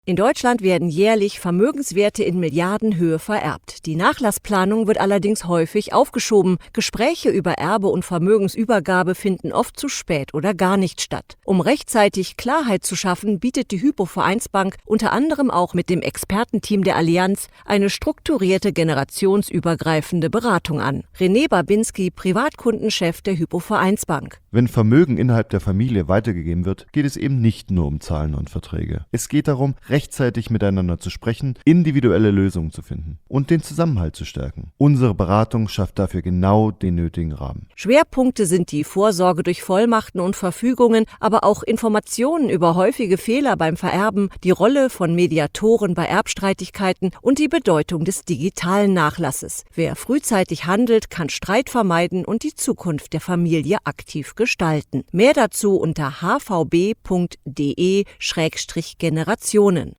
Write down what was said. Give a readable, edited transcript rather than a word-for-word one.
In Deutschland werden jährlich Vermögenswerte in Milliardenhöhe vererbt. Die Nachlassplanung wird allerdings häufig aufgeschoben. Gespräche über Erbe und Vermögensübergabe finden oft zu spät oder gar nicht statt. Um rechtzeitig Klarheit zu schaffen, bietet die Hypo-Vereinsbank unter anderem auch mit dem Expertenteam der Allianz eine strukturierte generationsübergreifende Beratung an. René Babinski, Privatkundenchef der Hypo-Vereinsbank. Wenn Vermögen innerhalb der Familie weitergegeben wird, geht es eben nicht nur um Zahlen und Verträge. Es geht darum, rechtzeitig miteinander zu sprechen, individuelle Lösungen zu finden und den Zusammenhalt zu stärken. Unsere Beratung schafft dafür genau den nötigen Rahmen. Schwerpunkte sind die Vorsorge durch Vollmachten und Verfügungen, aber auch Informationen über häufige Fehler beim Vererben, die Rolle von Mediatoren bei Erbstreitigkeiten und die Bedeutung des digitalen Nachlasses. Wer frühzeitig handelt, kann Streit vermeiden und die Zukunft der Familie aktiv gestalten. Mehr dazu unter hvb.de/generationen.